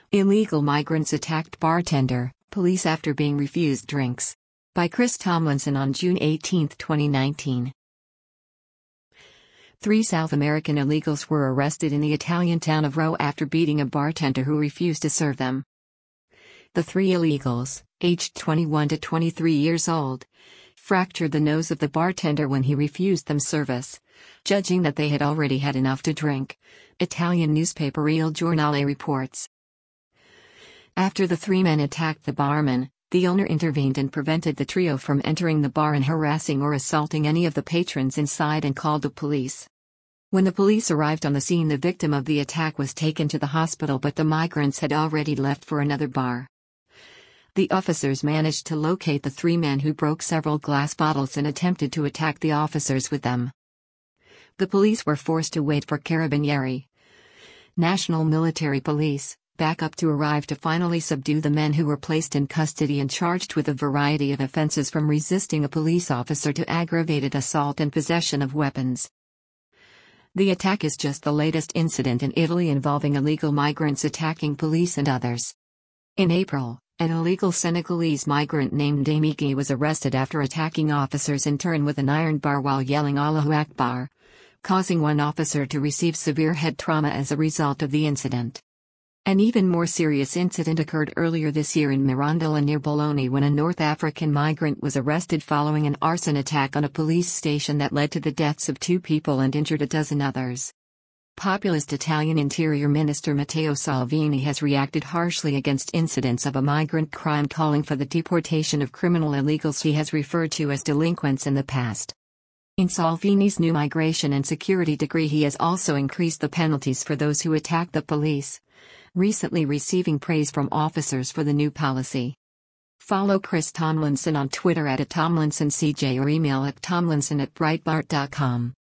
Illegal migrants attacked bartender, police after being refused drinks. By Chris Tomlinson on June 18, 2019. 3 South American illegals were arrested in the Italian town of Rho after beating a bartender who refused to serve them. The 3 illegals, aged 21 to 23 years old, fractured the nose of the bartender when he refused them service, judging that they had already had enough to drink, Italian newspaper Il Giornale reports. After the 3 men attacked the barman, the owner intervened and prevented the trio from entering the bar and harassing or assaulting any of the patrons inside and called the police. When the police arrived on the scene, the victim of the attack was taken to the hospital, but the migrants had already left for another bar. The officers managed to locate the 3 men who broke several glass bottles and attempted to attack the officers with them. The police were forced to wait for Carabinieri, National Military Police, backup to arrive to finally subdue the men who were placed in custody and charged with a variety of offenses from resisting a police officer to aggravated assault and possession of weapons. The attack is just the latest incident in Italy involving illegal migrants attacking police and others. In April, an illegal Senegalese migrant named Damigui was arrested after attacking officers in turn with an iron bar while yelling Allahu Akbar, causing one officer to receive severe head trauma as a result of the incident. An even more serious incident occurred earlier this year in Mirandola near Bologna when a North African migrant was arrested following an arson attack on a police station that led to the deaths of 2 people and injured a dozen others. Populist Italian Interior Minister Matteo Salvini has reacted harshly against incidents of a migrant crime, calling for the deportation of criminal illegals he has referred to as delinquents in the past. In Salvini's new migration and security decree, he has also increased the penalties for those who attack the police, recently receiving praise from officers for the new policy. Follow Chris Tomlinson on Twitter @TomlinsonCJ or email at tomlinson@breitbart.com.